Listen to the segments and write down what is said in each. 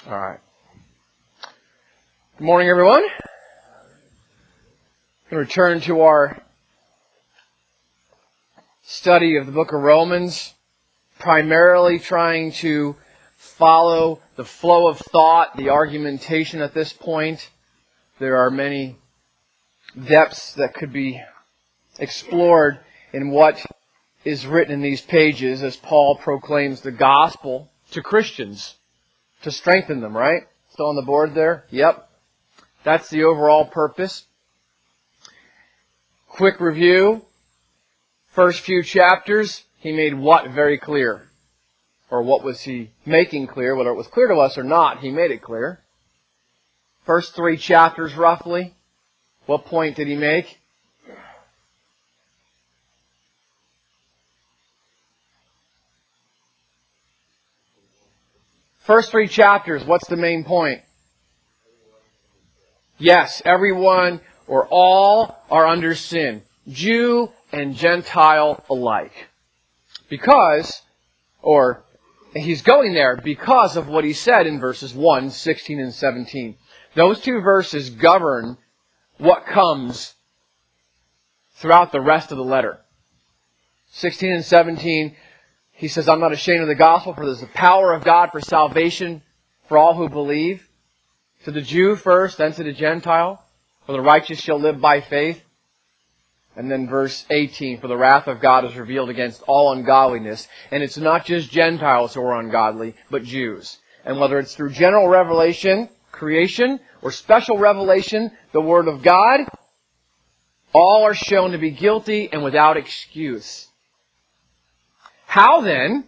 All right. Good morning, everyone. We'll return to our study of the book of Romans, primarily trying to follow the flow of thought, the argumentation at this point. There are many depths that could be explored in what is written in these pages as Paul proclaims the gospel to Christians to strengthen them, right? Still on the board there? Yep. That's the overall purpose. Quick review. First few chapters, he made what very clear? Or what was he making clear? Whether it was clear to us or not, he made it clear. First 3 chapters, roughly. What point did he make? First 3 chapters, what's the main point? Yes, everyone or all are under sin. Jew and Gentile alike. Because, or he's going there because of what he said in verses 1, 16 and 17. Those 2 verses govern what comes throughout the rest of the letter. 16 and 17, he says, I'm not ashamed of the gospel, for there's the power of God for salvation for all who believe. To the Jew first, then to the Gentile. For the righteous shall live by faith. And then verse 18, for the wrath of God is revealed against all ungodliness. And it's not just Gentiles who are ungodly, but Jews. And whether it's through general revelation, creation, or special revelation, the Word of God, all are shown to be guilty and without excuse. How then,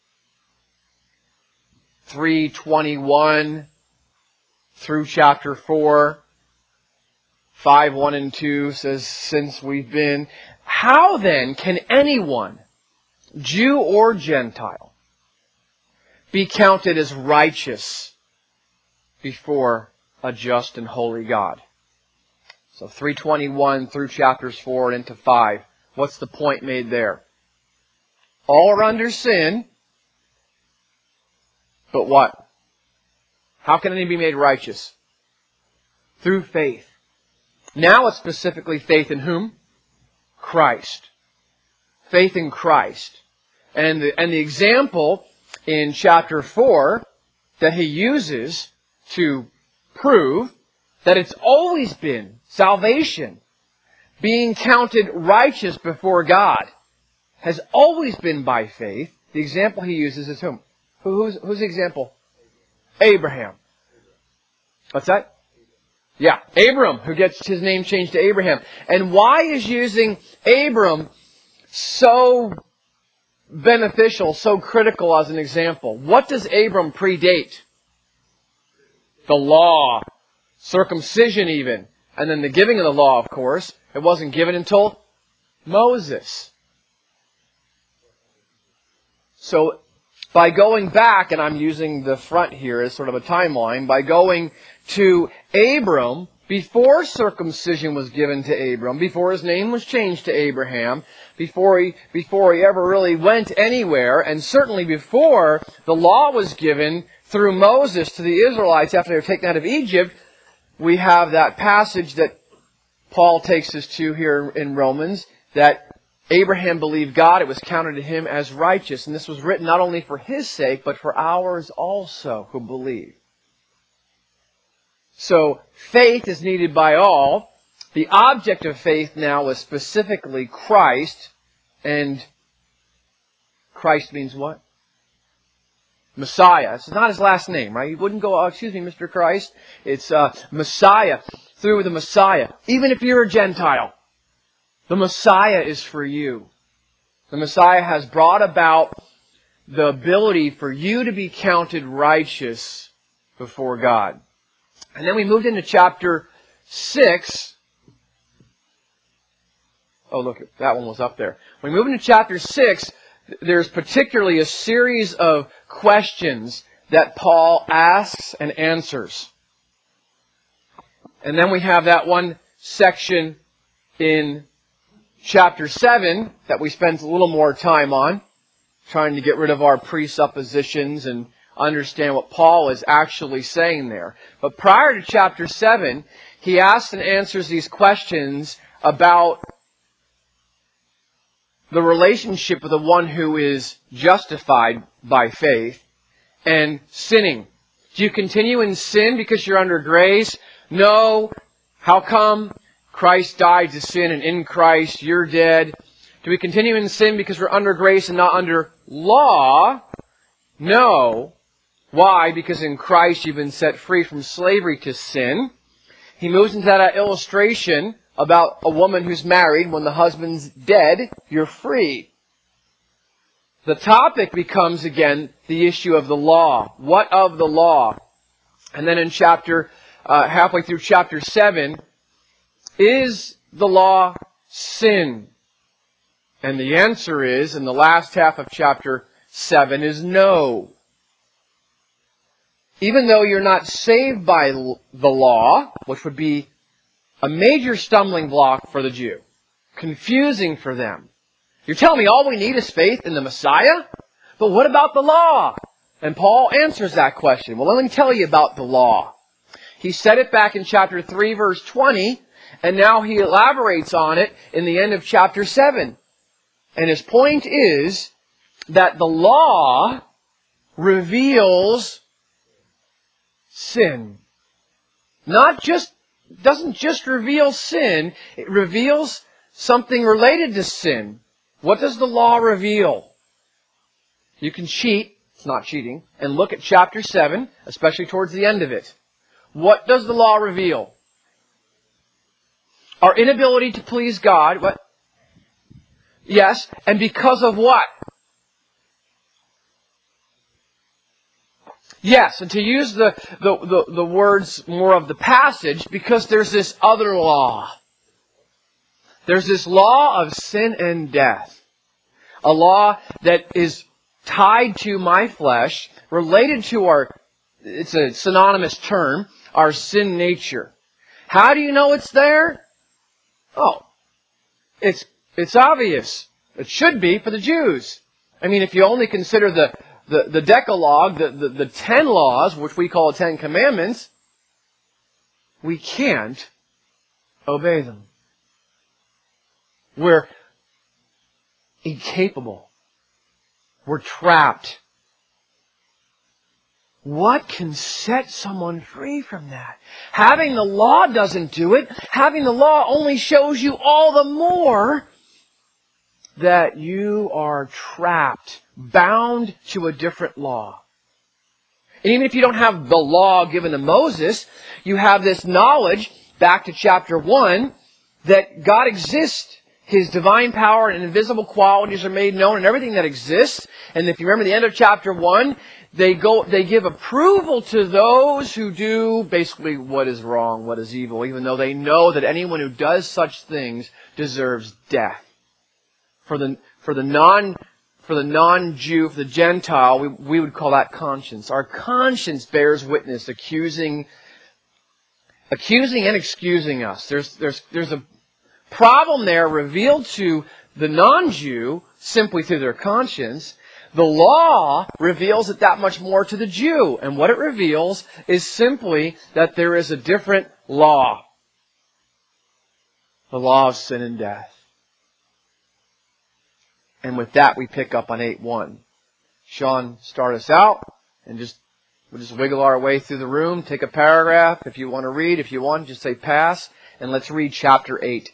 3:21 through chapter 4, 5:1 and 2 says, since we've been, how then can anyone, Jew or Gentile, be counted as righteous before a just and holy God? So 3:21 through chapters 4 and into 5. What's the point made there? All are under sin, but what? How can any be made righteous? Through faith. Now it's specifically faith in whom? Christ. Faith in Christ. And the example in chapter 4 that he uses to prove that it's always been salvation, being counted righteous before God, has always been by faith. The example he uses is whom? Who's the example? Abraham. What's that? Yeah, Abram, who gets his name changed to Abraham. And why is using Abram so beneficial, so critical as an example? What does Abram predate? The law, circumcision even, and then the giving of the law, of course. It wasn't given until Moses. So, by going back, and I'm using the front here as sort of a timeline, by going to Abram, before circumcision was given to Abram, before his name was changed to Abraham, before he ever really went anywhere, and certainly before the law was given through Moses to the Israelites after they were taken out of Egypt, we have that passage that Paul takes us to here in Romans, that Abraham believed God, it was counted to him as righteous. And this was written not only for his sake, but for ours also who believe. So, faith is needed by all. The object of faith now is specifically Christ. And Christ means what? Messiah. It's not his last name, right? You wouldn't go, oh, excuse me, Mr. Christ. It's Messiah. Through the Messiah. Even if you're a Gentile, the Messiah is for you. The Messiah has brought about the ability for you to be counted righteous before God. And then we moved into chapter 6. Oh, look, that one was up there. When we move into chapter 6, there's particularly a series of questions that Paul asks and answers. And then we have that one section in chapter 7 that we spent a little more time on, trying to get rid of our presuppositions and understand what Paul is actually saying there. But prior to chapter 7, he asks and answers these questions about the relationship of the one who is justified by faith and sinning. Do you continue in sin because you're under grace? No. How come? Christ died to sin, and in Christ you're dead. Do we continue in sin because we're under grace and not under law? No. Why? Because in Christ you've been set free from slavery to sin. He moves into that illustration about a woman who's married. When the husband's dead, you're free. The topic becomes, again, the issue of the law. What of the law? And then in halfway through chapter 7, is the law sin? And the answer is, in the last half of chapter 7, is no. Even though you're not saved by the law, which would be a major stumbling block for the Jew, confusing for them. You're telling me all we need is faith in the Messiah? But what about the law? And Paul answers that question. Well, let me tell you about the law. He said it back in chapter 3, verse 20, and now he elaborates on it in the end of chapter 7. And his point is that the law reveals sin. Doesn't just reveal sin, it reveals something related to sin. What does the law reveal? You can cheat, it's not cheating, and look at chapter 7, especially towards the end of it. What does the law reveal? Our inability to please God. What? Yes, and because of what? Yes, and to use the words more of the passage, because there's this other law. There's this law of sin and death. A law that is tied to my flesh, related to it's a synonymous term, our sin nature. How do you know it's there? Oh, it's obvious. It should be for the Jews. I mean, if you only consider the Decalogue, the 10 laws, which we call 10 commandments, we can't obey them. We're incapable. We're trapped. What can set someone free from that? Having the law doesn't do it. Having the law only shows you all the more that you are trapped, bound to a different law. And even if you don't have the law given to Moses, you have this knowledge, back to chapter 1, that God exists. His divine power and invisible qualities are made known in everything that exists. And if you remember the end of chapter 1, they give approval to those who do basically what is wrong, what is evil, even though they know that anyone who does such things deserves death. For the non-Jew, for the Gentile, we would call that conscience. Our conscience bears witness, accusing and excusing us. There's a problem there revealed to the non-Jew simply through their conscience. The law reveals it that much more to the Jew. And what it reveals is simply that there is a different law. The law of sin and death. And with that, we pick up on 8:1. Sean, start us out, and we'll just wiggle our way through the room. Take a paragraph if you want to read. If you want, just say pass, and let's read chapter 8.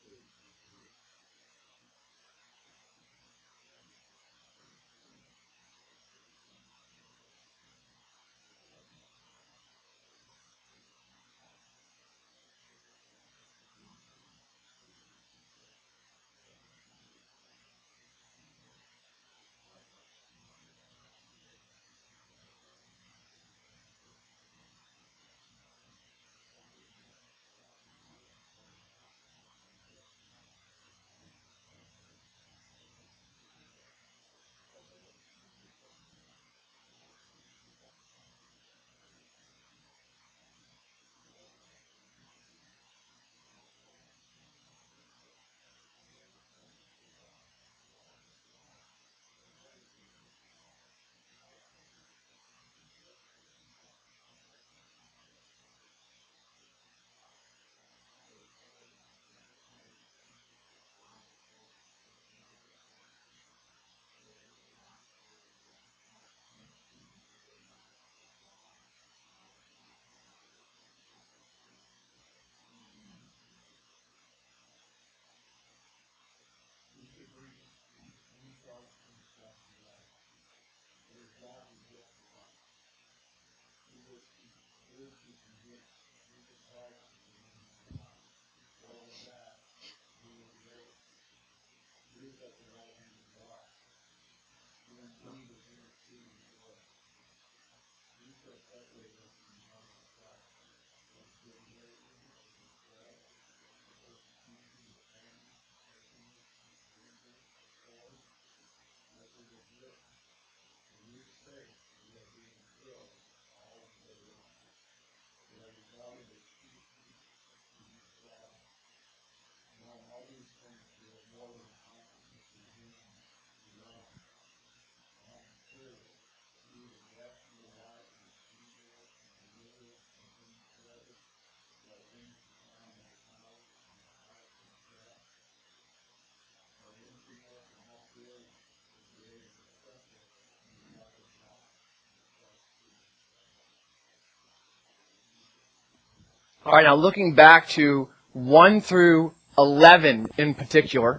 All right, now looking back to 1 through 11 in particular,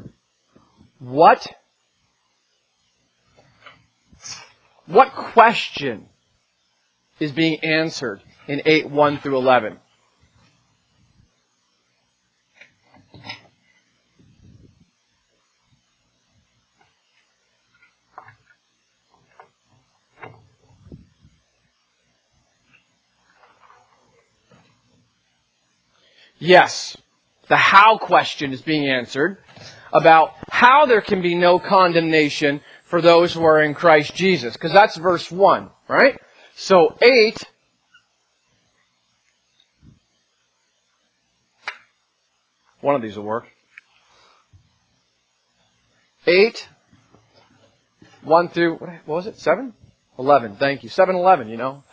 what question is being answered in 8, 1 through 11? Yes, the how question is being answered about how there can be no condemnation for those who are in Christ Jesus. Because that's verse 1, right? So 8, one of these will work. 8, 1 through, what was it, 7? 11, thank you. 7, 11, you know.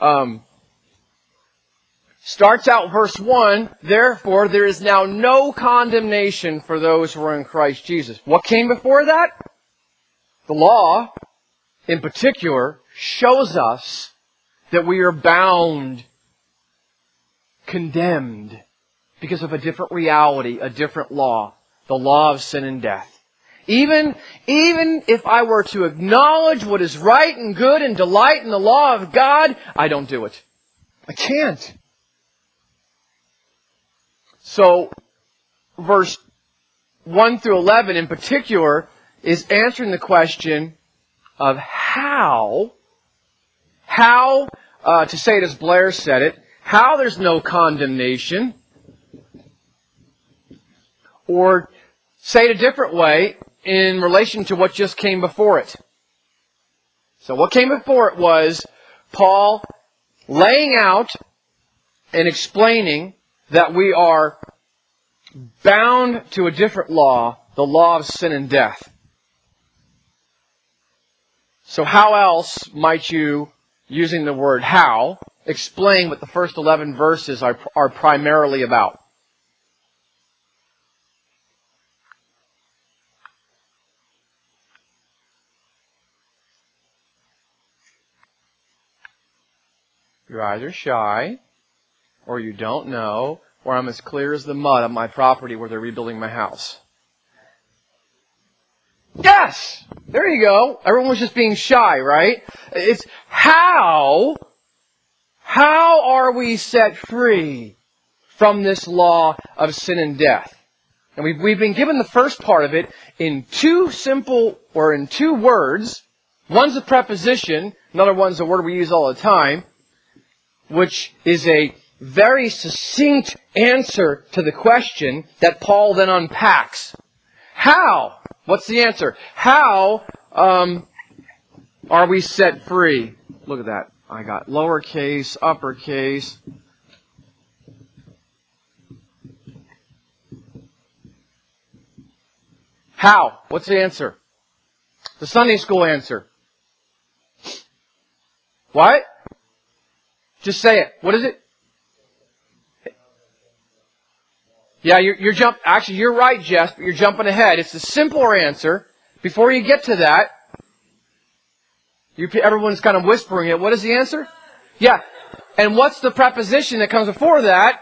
Starts out verse 1, therefore there is now no condemnation for those who are in Christ Jesus. What came before that? The law, in particular, shows us that we are bound, condemned, because of a different reality, a different law, the law of sin and death. Even if I were to acknowledge what is right and good and delight in the law of God, I don't do it. I can't. So, verse 1 through 11 in particular is answering the question of how, to say it as Blair said it, how there's no condemnation, or say it a different way in relation to what just came before it. So what came before it was Paul laying out and explaining that we are bound to a different law, the law of sin and death. So how else might you, using the word how, explain what the first 11 verses are primarily about? You're either shy, or you don't know, or I'm as clear as the mud on my property where they're rebuilding my house? Yes! There you go. Everyone was just being shy, right? It's how are we set free from this law of sin and death? And we've been given the first part of it in two words. One's a preposition, another one's a word we use all the time, which is a very succinct answer to the question that Paul then unpacks. How? What's the answer? How are we set free? Look at that. I got lowercase, uppercase. How? What's the answer? The Sunday school answer. What? Just say it. What is it? Yeah, actually, you're right, Jess, but you're jumping ahead. It's the simpler answer. Before you get to that, everyone's kind of whispering it. What is the answer? Yeah. And what's the preposition that comes before that?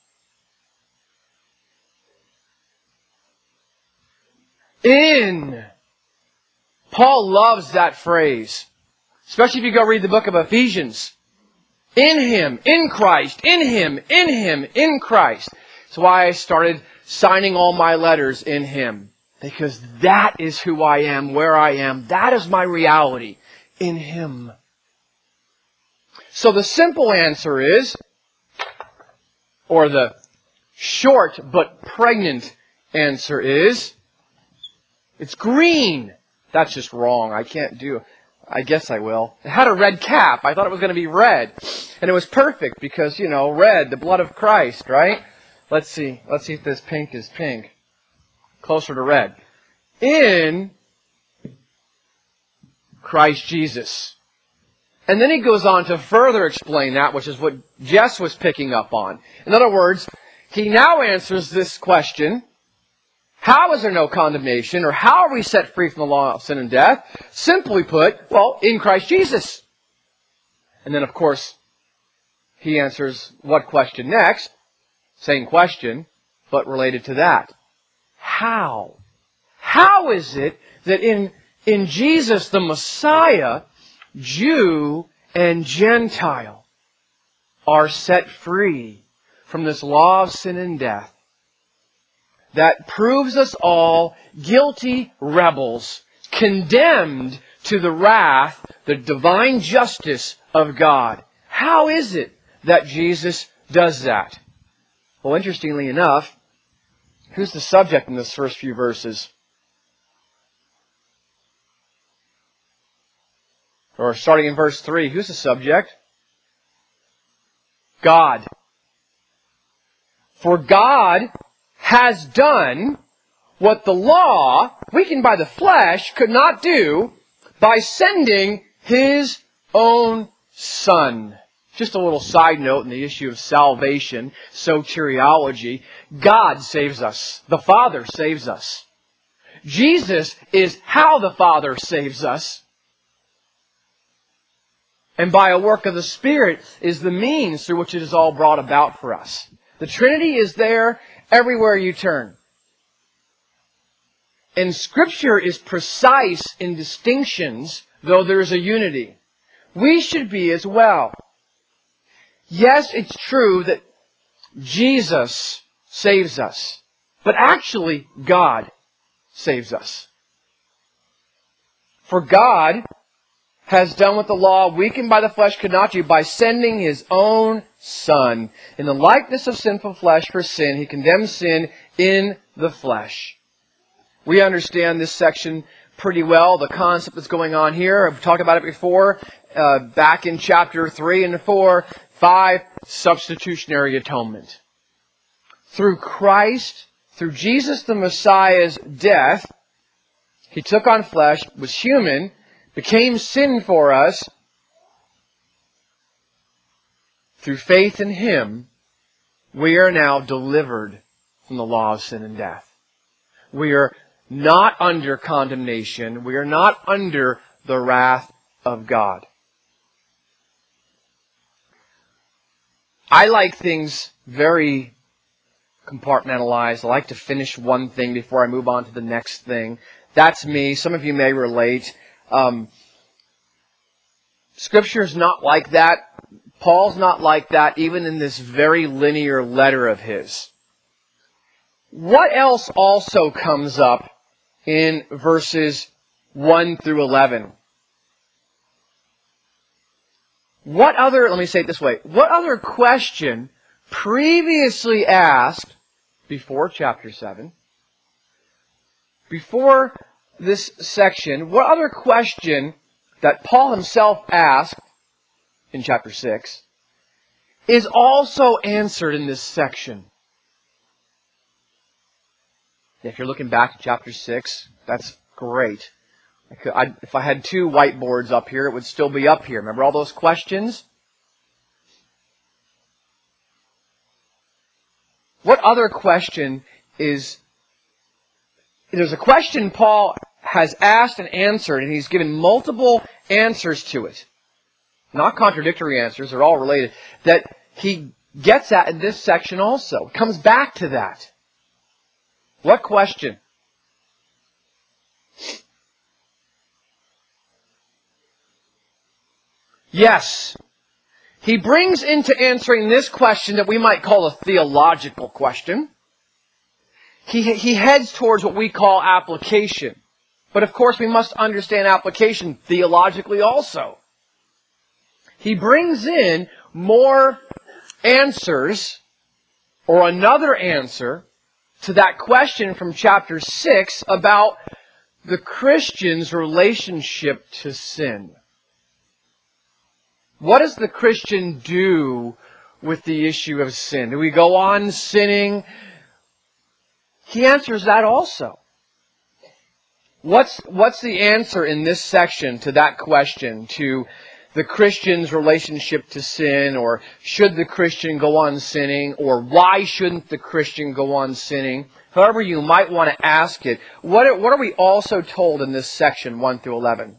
In. Paul loves that phrase. Especially if you go read the book of Ephesians. In Him, in Christ, in Him, in Christ. That's why I started signing all my letters in Him. Because that is who I am, where I am. That is my reality. In Him. So the simple answer is, or the short but pregnant answer is, it's green. That's just wrong. I can't do. I guess I will. It had a red cap. I thought it was going to be red. And it was perfect because, red, the blood of Christ, right? Let's see. Let's see if this pink is pink. Closer to red. In Christ Jesus. And then he goes on to further explain that, which is what Jess was picking up on. In other words, he now answers this question. How is there no condemnation? Or how are we set free from the law of sin and death? Simply put, in Christ Jesus. And then, of course, he answers what question next? Same question, but related to that. How? How is it that in Jesus the Messiah, Jew and Gentile are set free from this law of sin and death? That proves us all guilty rebels, condemned to the wrath, the divine justice of God. How is it that Jesus does that? Well, interestingly enough, who's the subject in this first few verses? Or starting in verse 3, who's the subject? God. For God has done what the law, weakened by the flesh, could not do by sending His own Son. Just a little side note in the issue of salvation, soteriology. God saves us. The Father saves us. Jesus is how the Father saves us. And by a work of the Spirit is the means through which it is all brought about for us. The Trinity is there everywhere you turn. And Scripture is precise in distinctions, though there is a unity. We should be as well. Yes, it's true that Jesus saves us, but actually God saves us. For God has done what the law, weakened by the flesh, could not do by sending His own Son. In the likeness of sinful flesh for sin, He condemned sin in the flesh. We understand this section pretty well, the concept that's going on here. I've talked about it before, back in chapter 3 and 4, 5, substitutionary atonement. Through Christ, through Jesus the Messiah's death, He took on flesh, was human, became sin for us. Through faith in Him, we are now delivered from the law of sin and death. We are not under condemnation. We are not under the wrath of God. I like things very compartmentalize. I like to finish one thing before I move on to the next thing. That's me. Some of you may relate. Scripture is not like that. Paul's not like that, even in this very linear letter of his. What else also comes up in verses 1 through 11? Let me say it this way. What other question previously asked before chapter 7, before this section, what other question that Paul himself asked in chapter 6 is also answered in this section? If you're looking back at chapter 6, that's great. If I had 2 whiteboards up here, it would still be up here. Remember all those questions? What other question is... There's a question Paul has asked and answered, and he's given multiple answers to it. Not contradictory answers, they're all related. That he gets at in this section also. It comes back to that. What question? Yes. He brings into answering this question that we might call a theological question. He heads towards what we call application. But of course we must understand application theologically also. He brings in more answers, or another answer, to that question from chapter 6 about the Christian's relationship to sin. What does the Christian do with the issue of sin? Do we go on sinning? He answers that also. What's the answer in this section to that question, to the Christian's relationship to sin, or should the Christian go on sinning, or why shouldn't the Christian go on sinning? However you might want to ask it, what are we also told in this section, 1 through 11?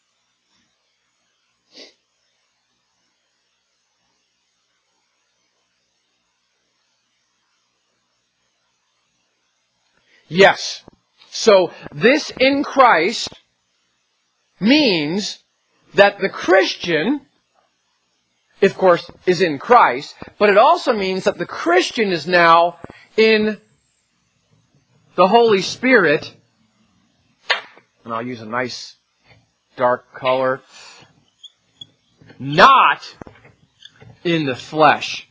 Yes. So this in Christ means that the Christian, of course, is in Christ, but it also means that the Christian is now in the Holy Spirit, and I'll use a nice dark color, not in the flesh.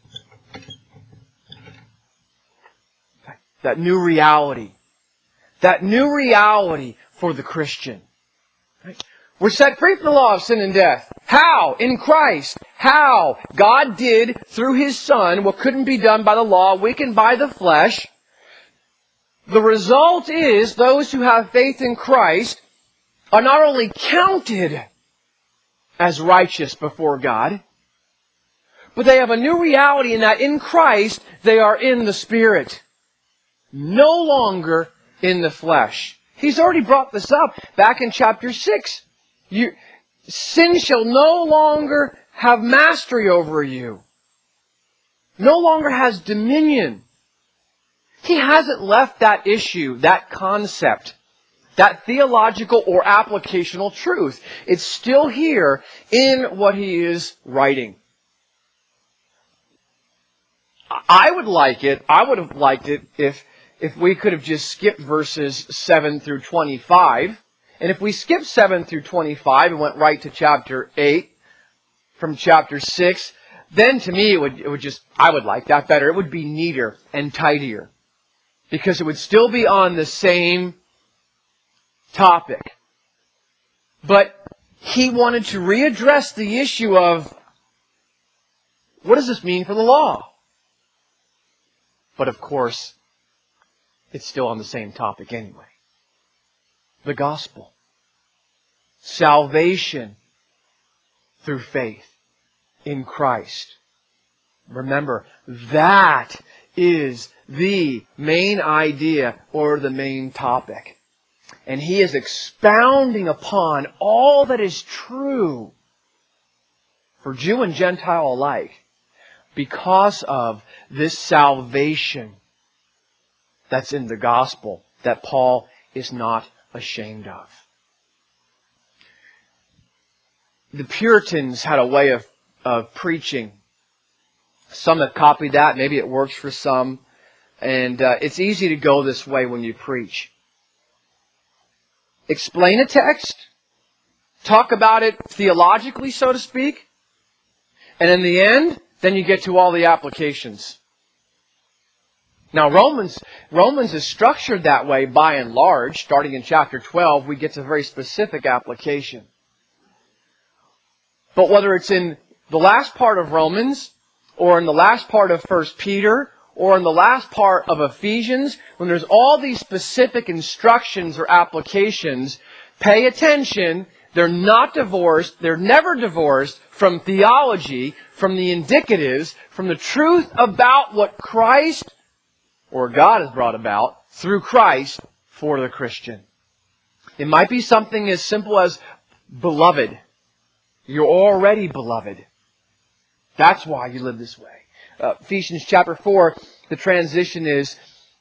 That new reality. That new reality for the Christian. We're set free from the law of sin and death. How? In Christ. How? God did, through His Son, what couldn't be done by the law, weakened by the flesh. The result is, those who have faith in Christ are not only counted as righteous before God, but they have a new reality in that in Christ, they are in the Spirit. No longer in the flesh. He's already brought this up back in chapter 6. Sin shall no longer have mastery over you. No longer has dominion. He hasn't left that issue, that concept, that theological or applicational truth. It's still here in what he is writing. I would have liked it if we could have just skipped verses 7 through 25. And if we skipped 7 through 25 and went right to chapter 8 from chapter 6, then to me I would like that better. It would be neater and tidier. Because it would still be on the same topic. But he wanted to readdress the issue of, what does this mean for the law? But of course, it's still on the same topic anyway. The gospel. Salvation through faith in Christ. Remember, that is the main idea or the main topic. And he is expounding upon all that is true for Jew and Gentile alike because of this salvation that's in the gospel that Paul is not ashamed of. The Puritans had a way of preaching. Some have copied that. Maybe it works for some. And it's easy to go this way when you preach. Explain a text. Talk about it theologically, so to speak. And in the end, then you get to all the applications. Now, Romans is structured that way by and large. Starting in chapter 12, we get to very specific application. But whether it's in the last part of Romans, or in the last part of 1 Peter, or in the last part of Ephesians, when there's all these specific instructions or applications, pay attention. They're not divorced. They're never divorced from theology, from the indicatives, from the truth about what Christ or God has brought about through Christ for the Christian. It might be something as simple as beloved. You're already beloved. That's why you live this way. Ephesians chapter 4, the transition is,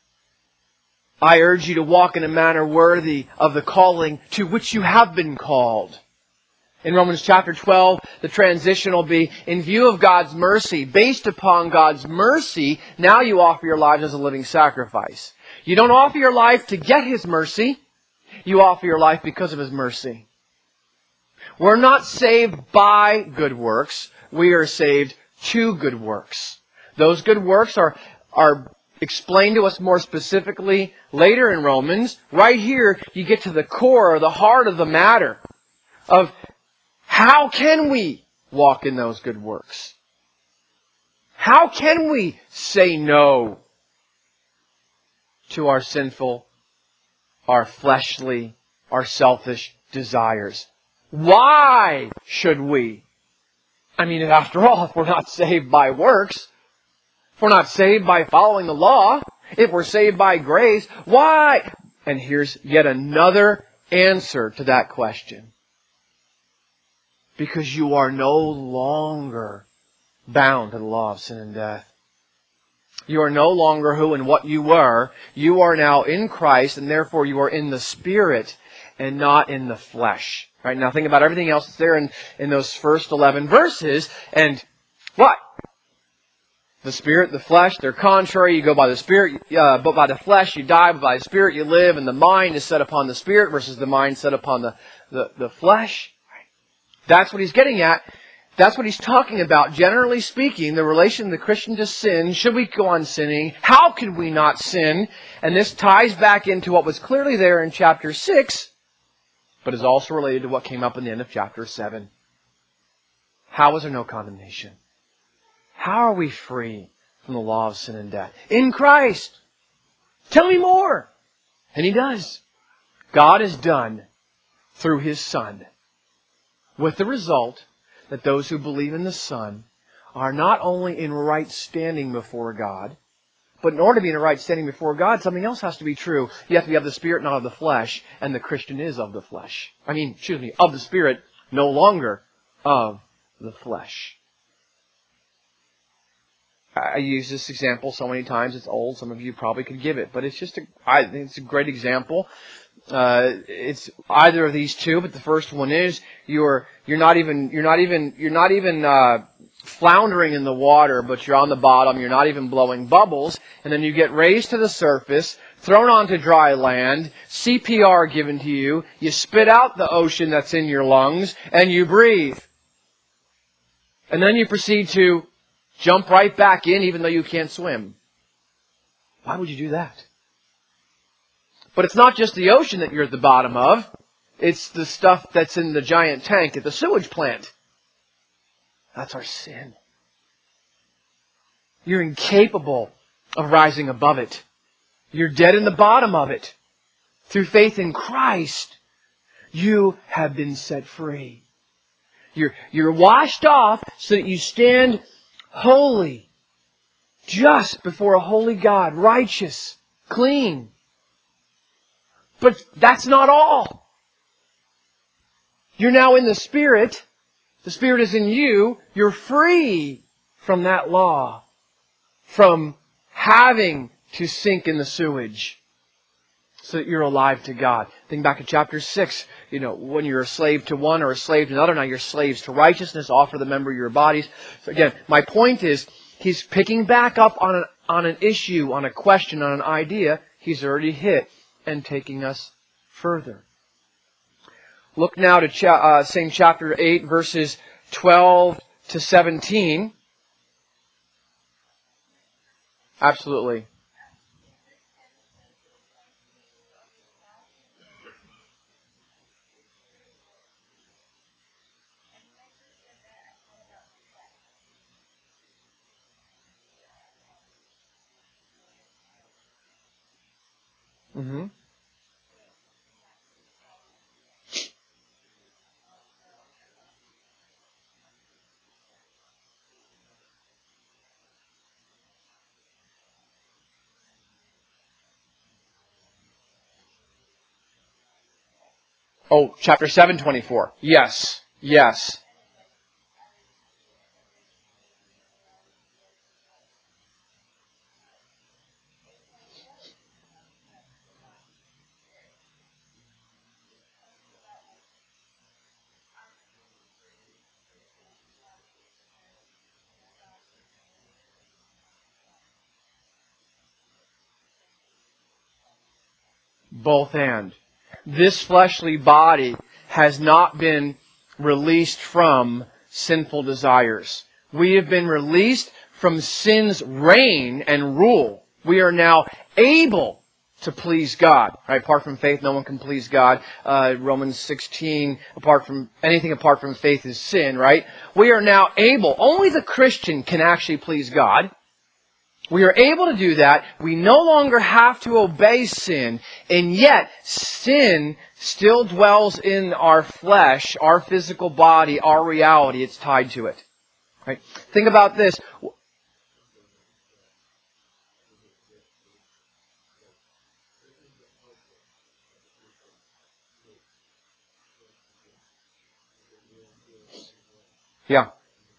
I urge you to walk in a manner worthy of the calling to which you have been called. In Romans chapter 12, the transition will be, in view of God's mercy, based upon God's mercy, now you offer your lives as a living sacrifice. You don't offer your life to get His mercy. You offer your life because of His mercy. We're not saved by good works. We are saved to good works. Those good works are explained to us more specifically later in Romans. Right here, you get to the core or the heart of the matter of how can we walk in those good works? How can we say no to our sinful, our fleshly, our selfish desires? Why should we? I mean, after all, if we're not saved by works, if we're not saved by following the law, if we're saved by grace, why? And here's yet another answer to that question. Because you are no longer bound to the law of sin and death. You are no longer who and what you were. You are now in Christ, and therefore you are in the Spirit and not in the flesh. Right, now think about everything else that's there in those first 11 verses. And what? The Spirit, the flesh, they're contrary. You go by the Spirit, but by the flesh you die, but by the Spirit you live. And the mind is set upon the Spirit versus the mind set upon the flesh. That's what he's getting at. That's what he's talking about. Generally speaking, the relation of the Christian to sin. Should we go on sinning? How can we not sin? And this ties back into what was clearly there in chapter 6, but is also related to what came up in the end of chapter 7. How is there no condemnation? How are we free from the law of sin and death? In Christ. Tell me more. And he does. God is done through His Son, with the result that those who believe in the Son are not only in right standing before God, but in order to be in a right standing before God, something else has to be true. You have to be of the Spirit, not of the flesh. And the Christian is of the flesh. Of the Spirit, no longer of the flesh. I use this example so many times. It's old. Some of you probably could give it. But it's just it's a great example. It's either of these two, but the first one is you're not even floundering in the water, but you're on the bottom. You're not even blowing bubbles, and then you get raised to the surface, thrown onto dry land, CPR given to you. You spit out the ocean that's in your lungs, and you breathe, and then you proceed to jump right back in, even though you can't swim. Why would you do that? But it's not just the ocean that you're at the bottom of. It's the stuff that's in the giant tank at the sewage plant. That's our sin. You're incapable of rising above it. You're dead in the bottom of it. Through faith in Christ, you have been set free. You're washed off so that you stand holy, just before a holy God, righteous, clean. But that's not all. You're now in the Spirit. The Spirit is in you. You're free from that law, from having to sink in the sewage so that you're alive to God. Think back to chapter 6. When you're a slave to one or a slave to another, now you're slaves to righteousness. Offer the member of your bodies. So again, my point is, he's picking back up on an issue, on a question, on an idea he's already hit, and taking us further. Look now to same chapter 8, verses 12 to 17. Absolutely. Mm-hmm. Oh, chapter 7:24. Yes. Yes. Both and. This fleshly body has not been released from sinful desires. We have been released from sin's reign and rule. We are now able to please God. Right? Apart from faith, no one can please God. Romans 16, anything apart from faith is sin, right? We are now able, only the Christian can actually please God. We are able to do that. We no longer have to obey sin, and yet sin still dwells in our flesh, our physical body, our reality. It's tied to it. Right? Think about this. Yeah.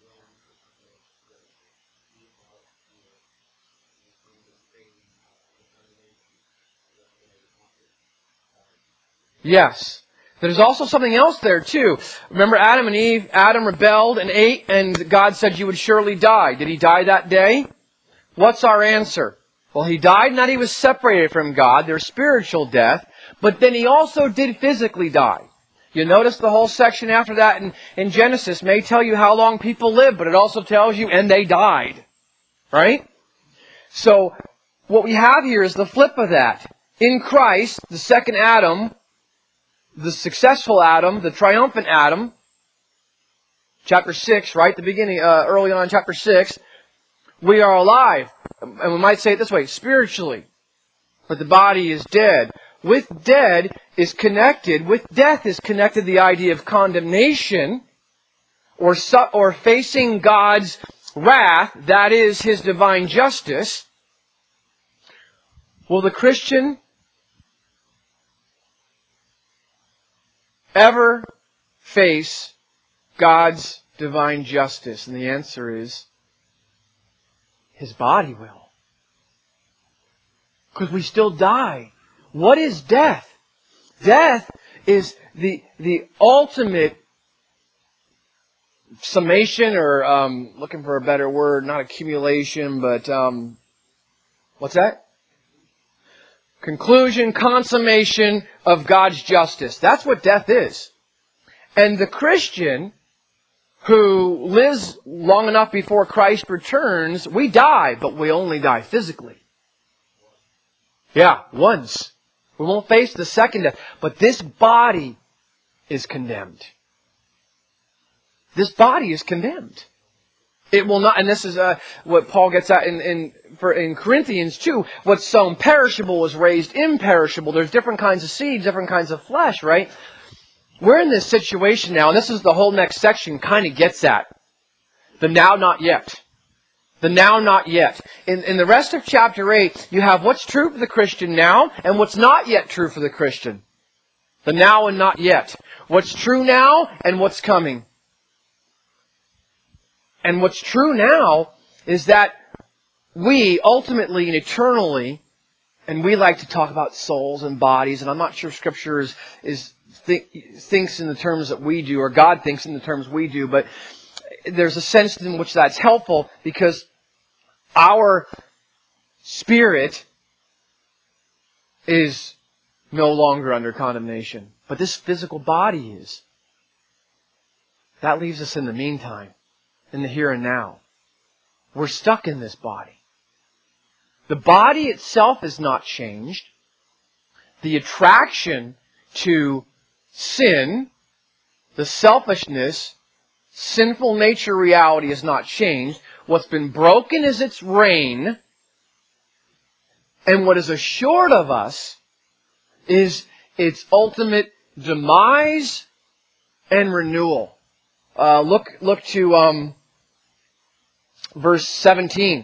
Yes. There's also something else there too. Remember Adam and Eve? Adam rebelled and ate, and God said you would surely die. Did he die that day? What's our answer? Well, he died not he was separated from God. There's spiritual death. But then he also did physically die. You notice the whole section after that in Genesis may tell you how long people live, but it also tells you, and they died. Right? So, what we have here is the flip of that. In Christ, the second Adam, the successful Adam, the triumphant Adam, chapter 6, right? The beginning, early on in chapter 6, we are alive. And we might say it this way, spiritually. But the body is dead. With death is connected the idea of condemnation or facing God's wrath, that is His divine justice. Will the Christian ever face God's divine justice? And the answer is, his body will. Because we still die. What is death? Death is the ultimate summation, or looking for a better word, not accumulation, but what's that? Conclusion, consummation of God's justice. That's what death is. And the Christian who lives long enough before Christ returns, we die, but we only die physically. Yeah, once. We won't face the second death. But this body is condemned. This body is condemned. It will not, and this is what Paul gets at in Corinthians 2. What's sown perishable is raised imperishable. There's different kinds of seeds, different kinds of flesh, right? We're in this situation now, and this is the whole next section kind of gets at. The now, not yet. The now, not yet. In the rest of chapter 8, you have what's true for the Christian now, and what's not yet true for the Christian. The now and not yet. What's true now, and what's coming. And what's true now is that we ultimately and eternally, and we like to talk about souls and bodies, and I'm not sure Scripture thinks in the terms that we do, or God thinks in the terms we do, but there's a sense in which that's helpful because our spirit is no longer under condemnation. But this physical body is. That leaves us in the meantime, in the here and now. We're stuck in this body. The body itself is not changed. The attraction to sin, the selfishness, sinful nature reality is not changed. What's been broken is its reign. And what is assured of us is its ultimate demise and renewal. Look to verse 17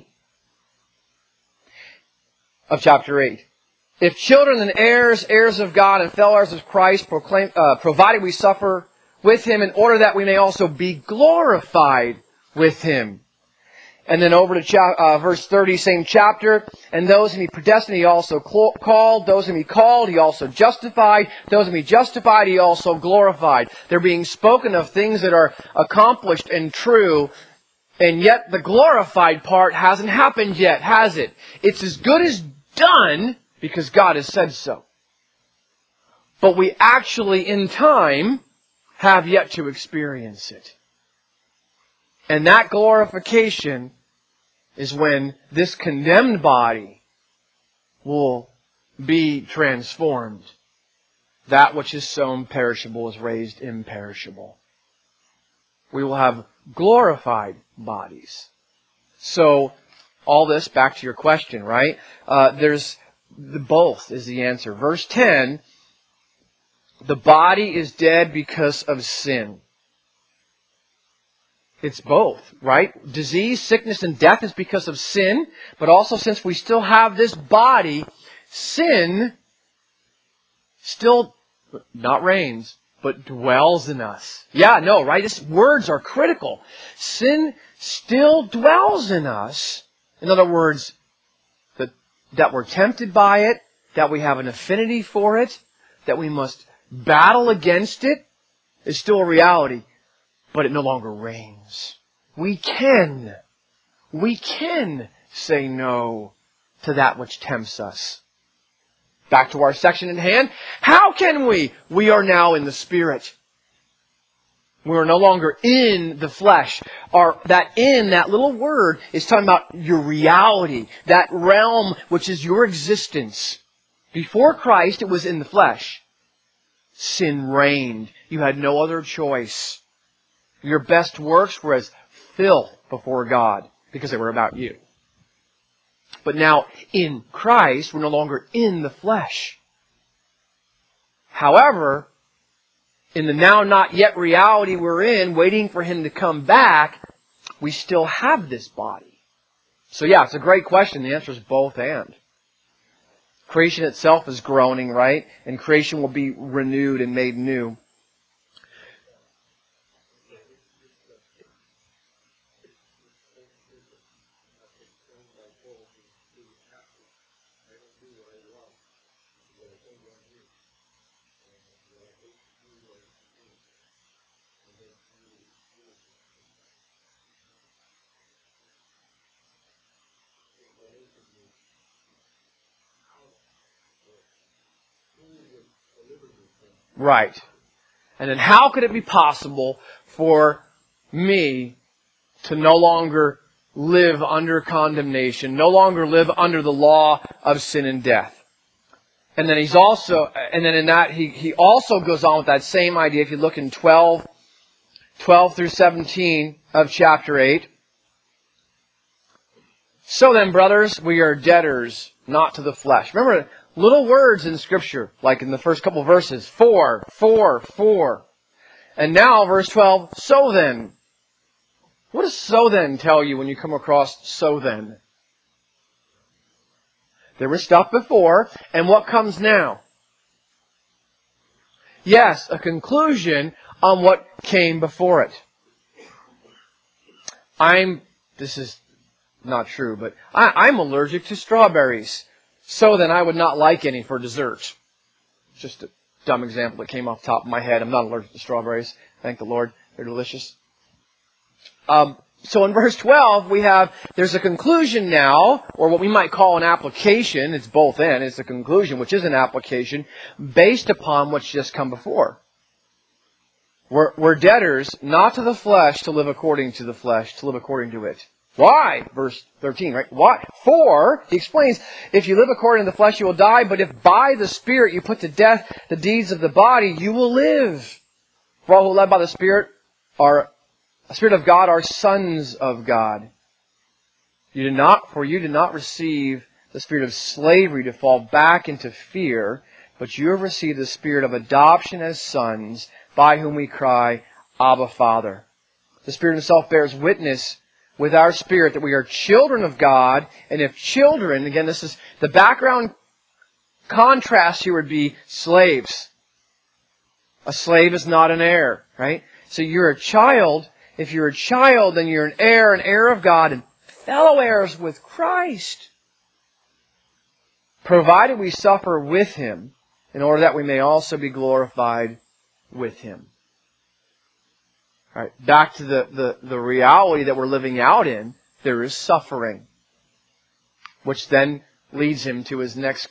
of chapter 8. If children and heirs, heirs of God and fellow heirs of Christ, provided we suffer with Him in order that we may also be glorified with Him. And then over to verse 30, same chapter. And those whom He predestined, He also called. Those whom He called, He also justified. Those whom He justified, He also glorified. They're being spoken of things that are accomplished and true. And yet the glorified part hasn't happened yet, has it? It's as good as done because God has said so. But we actually, in time, have yet to experience it. And that glorification is when this condemned body will be transformed. That which is sown perishable is raised imperishable. We will have glorified bodies. So, all this, back to your question, right? There's both is the answer. Verse 10, the body is dead because of sin. It's both, right? Disease, sickness, and death is because of sin, but also since we still have this body, sin still not reigns, but dwells in us. Yeah, no, right? Words are critical. Sin still dwells in us. In other words, that we're tempted by it, that we have an affinity for it, that we must battle against it, is still a reality. But it no longer reigns. We can say no to that which tempts us. Back to our section in hand. How can we? We are now in the Spirit. We are no longer in the flesh. That little word is talking about your reality. That realm which is your existence. Before Christ, it was in the flesh. Sin reigned. You had no other choice. Your best works were as filth before God because they were about you. But now, in Christ, we're no longer in the flesh. However, in the now not yet reality we're in, waiting for Him to come back, we still have this body. So yeah, it's a great question. The answer is both and. Creation itself is groaning, right? And creation will be renewed and made new. Right. And then how could it be possible for me to no longer live under condemnation, no longer live under the law of sin and death? And then he also goes on with that same idea. If you look in 12 through 17 of chapter 8. So then, brothers, we are debtors, not to the flesh. Remember, little words in Scripture, like in the first couple of verses. For. And now, verse 12, so then. What does so then tell you when you come across so then? There was stuff before, and what comes now? Yes, a conclusion on what came before it. not true, but I'm allergic to strawberries. So then I would not like any for dessert. Just a dumb example that came off the top of my head. I'm not allergic to strawberries. Thank the Lord. They're delicious. So in verse 12, there's a conclusion now, or what we might call an application. It's both and. It's a conclusion, which is an application, based upon what's just come before. We're debtors, not to the flesh, to live according to the flesh, to live according to it. Why? Verse 13, right? Why? For, he explains, if you live according to the flesh, you will die, but if by the Spirit you put to death the deeds of the body, you will live. For all who are led by the Spirit of God are sons of God. For you did not receive the spirit of slavery to fall back into fear, but you have received the spirit of adoption as sons, by whom we cry, Abba, Father. The Spirit Himself bears witness with our spirit that we are children of God, and if children, again, this is the background contrast here would be slaves. A slave is not an heir, right? So you're a child. If you're a child, then you're an heir of God, and fellow heirs with Christ. Provided we suffer with Him, in order that we may also be glorified with Him. All right, back to the reality that we're living out in, there is suffering. Which then leads him to his next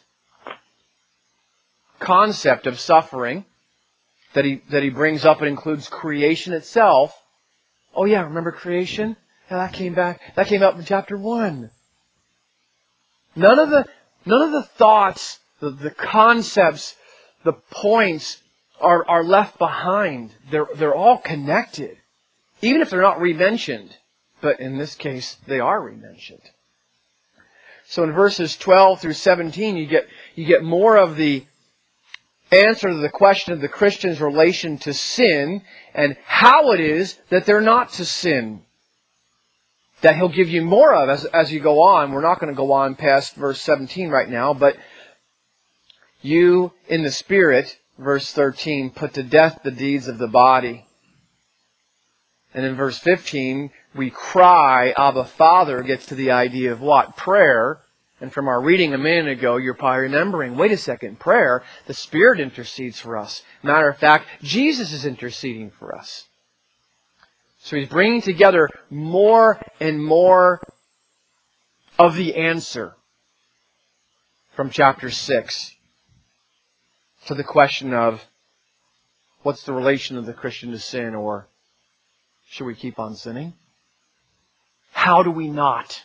concept of suffering that he brings up. It includes creation itself. Oh yeah, remember creation? Yeah, that came up in chapter 1. None of the thoughts, the concepts, the points are left behind. They're all connected. Even if they're not re-mentioned. But in this case, they are re-mentioned. So in verses 12 through 17, you get more of the answer to the question of the Christian's relation to sin and how it is that they're not to sin. That he'll give you more of as you go on. We're not going to go on past verse 17 right now, but you in the Spirit, verse 13, put to death the deeds of the body. And in verse 15, we cry, Abba, Father, gets to the idea of what? Prayer. And from our reading a minute ago, you're probably remembering, wait a second, prayer, the Spirit intercedes for us. Matter of fact, Jesus is interceding for us. So He's bringing together more and more of the answer from chapter 6 to the question of what's the relation of the Christian to sin, or should we keep on sinning? How do we not?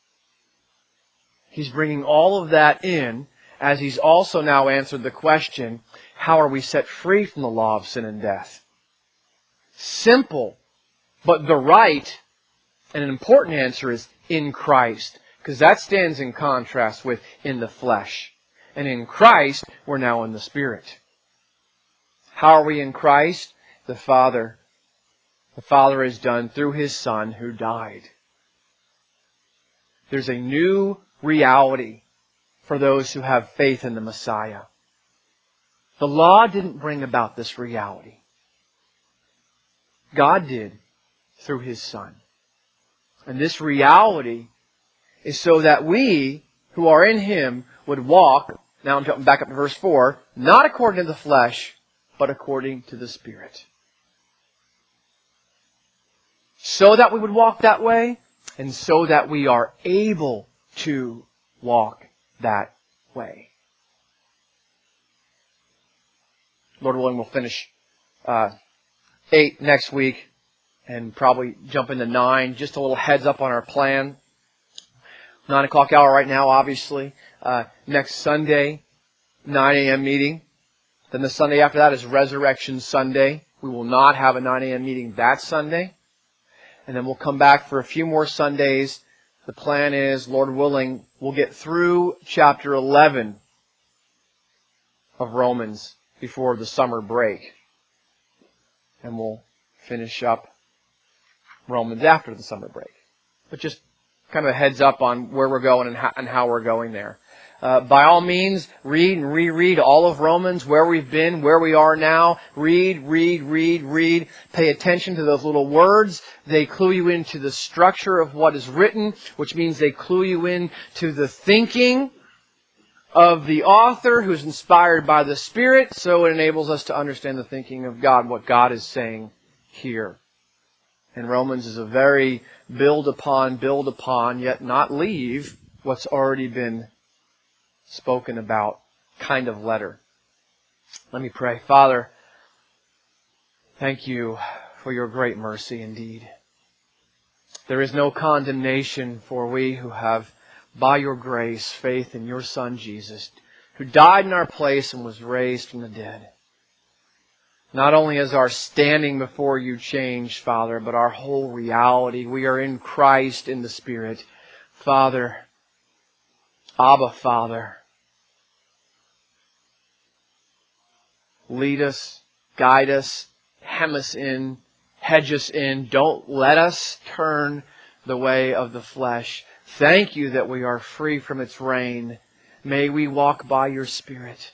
He's bringing all of that in as He's also now answered the question, how are we set free from the law of sin and death? Simple, but the right and an important answer is in Christ, because that stands in contrast with in the flesh. And in Christ, we're now in the Spirit. How are we in Christ? The Father has done through His Son who died. There's a new reality for those who have faith in the Messiah. The law didn't bring about this reality. God did through His Son. And this reality is so that we who are in Him would walk, now I'm jumping back up to verse 4, not according to the flesh, but according to the Spirit. So that we would walk that way, and so that we are able to walk that way. Lord willing, we'll finish 8 next week and probably jump into 9. Just a little heads up on our plan. 9 o'clock hour right now, obviously. Next Sunday, 9 a.m. meeting. Then the Sunday after that is Resurrection Sunday. We will not have a 9 a.m. meeting that Sunday. And then we'll come back for a few more Sundays. The plan is, Lord willing, we'll get through chapter 11 of Romans before the summer break. And we'll finish up Romans after the summer break. But just kind of a heads up on where we're going and how we're going there. By all means, read and reread all of Romans, where we've been, where we are now. Read. Pay attention to those little words. They clue you into the structure of what is written, which means they clue you into the thinking of the author who's inspired by the Spirit, so it enables us to understand the thinking of God, what God is saying here. And Romans is a very build upon, yet not leave what's already been spoken about kind of letter. Let me pray. Father, thank you for your great mercy indeed. There is no condemnation for we who have, by your grace, faith in your Son Jesus, who died in our place and was raised from the dead. Not only is our standing before you changed, Father, but our whole reality. We are in Christ in the Spirit. Father, Abba, Father, lead us, guide us, hem us in, hedge us in. Don't let us turn the way of the flesh. Thank you that we are free from its reign. May we walk by your Spirit.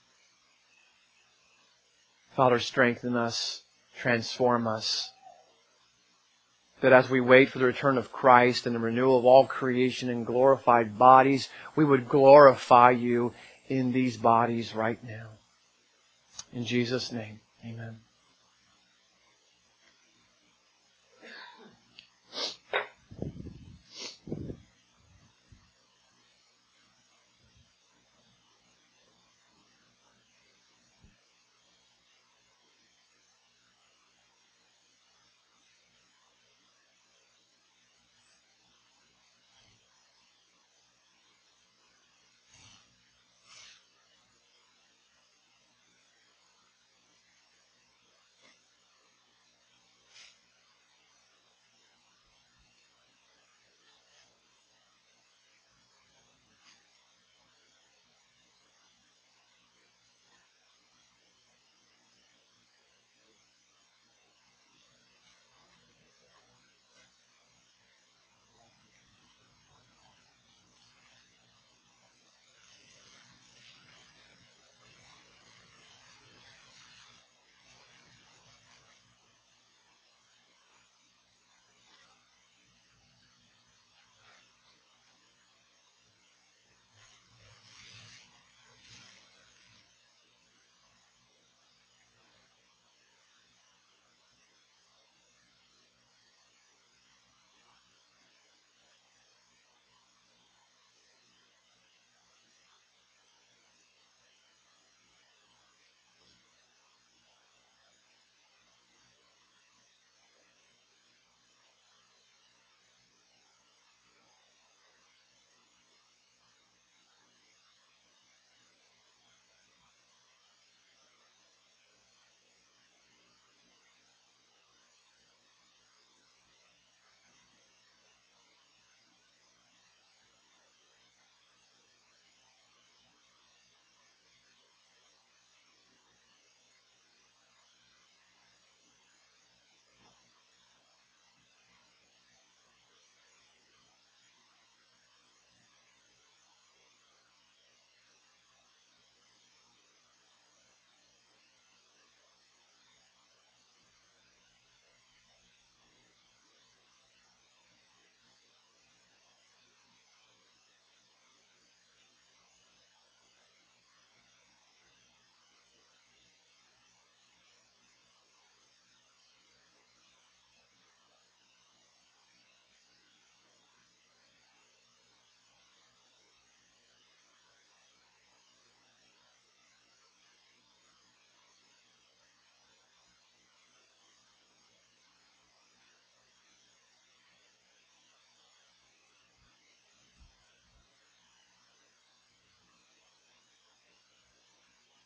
Father, strengthen us, transform us, that as we wait for the return of Christ and the renewal of all creation in glorified bodies, we would glorify you in these bodies right now. In Jesus' name, amen.